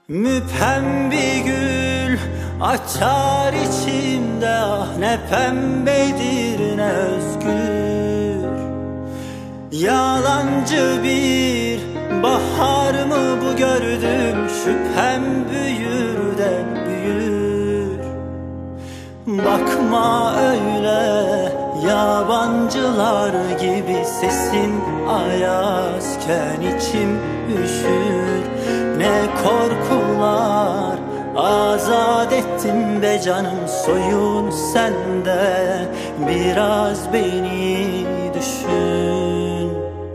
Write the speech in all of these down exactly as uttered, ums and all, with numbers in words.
Müphem bir gül açar içimde, ah ne pembedir ne özgür. Yalancı bir bahar mı bu gördüm, şüphem büyür de büyür. Bakma öyle yabancılar gibi, sesin ayazken içim üşür. Ne korkular azat ettim be canım, soyun sende, biraz beni düşün.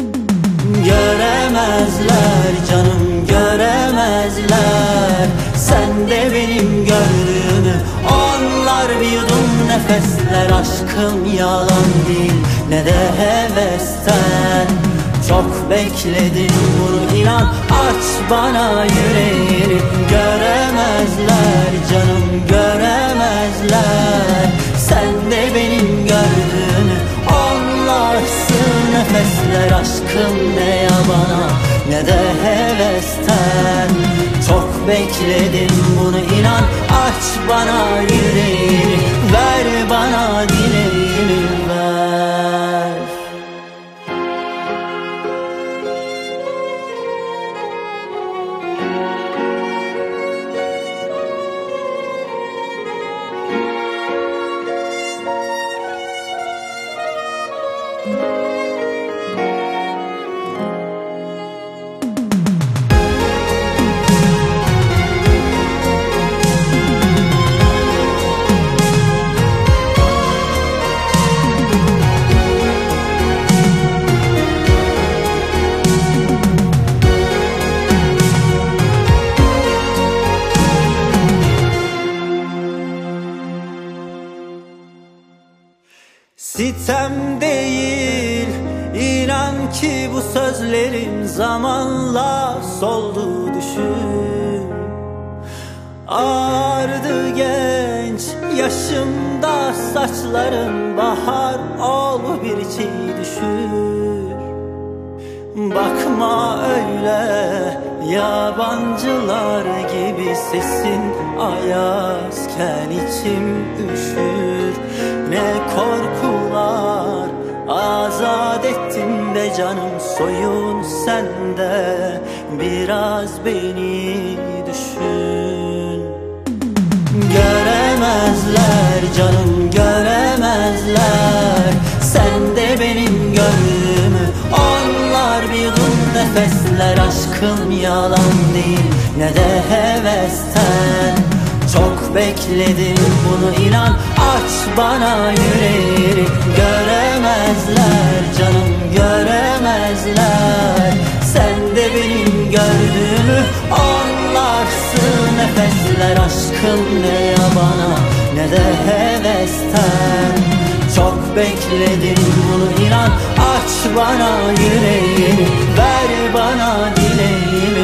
Göremezler canım, göremezler sen de benim gördüğümü. Onlar bir yudum nefesler, aşkım yalan değil ne de hevesten. Çok bekledim bunu, inan, aç bana yüreğini. Göremezler canım, göremezler sen de benim gördüğümü. Onlarsın nefesler, aşkım ne yabana ne de hevesten. Çok bekledim bunu, inan, aç bana yüreğini. Ver bana dileğimi, ver. Sitem değil, inan ki bu sözlerim zamanla soldu düşün. Ağardı genç yaşımda saçların, bahar ol bir çiğ düşür. Bakma öyle yabancılar gibi, sesin ayazken içim üşür. Ne korkular azat ettim be canım, soyun sende, biraz beni düşün. Göremezler canım, göremezler sen de benim gördüğümü. Onlar bir yudum nefesler, aşkım yalan değil ne de hevesten. Çok bekledim bunu, inan, aç bana yüreğini. Göremezler canım, göremezler sen de benim gördüğümü. Onlarsın nefesler, aşkım ne yabana ne de hevesten. Çok bekledim bunu, inan, aç bana yüreğini. Ver bana dileğimi,